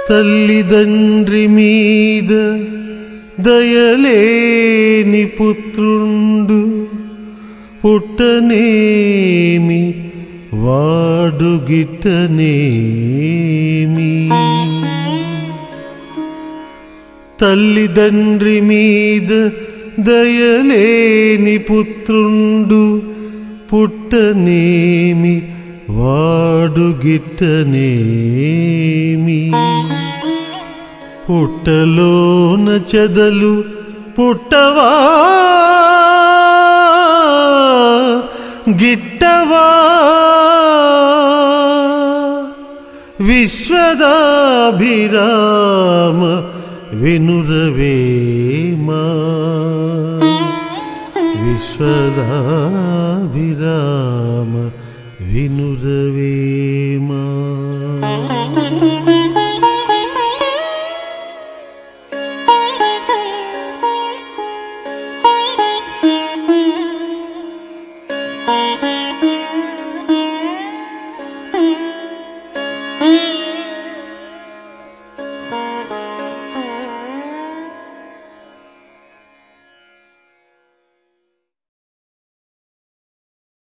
తల్లిదండ్రి మీద దయలేని పుత్రుండు పుట్టనేమి వాడు గిట్టనేమి. తల్లిదండ్రి మీద దయలేని పుత్రుండు పుట్టనేమి వాడు గిట్టనేమి. పుట్టలోన చెదలు పుట్టవా గిట్టవా విశ్వదాభిరామ వినురవేమా. విశ్వదాభిరామ వినురవే.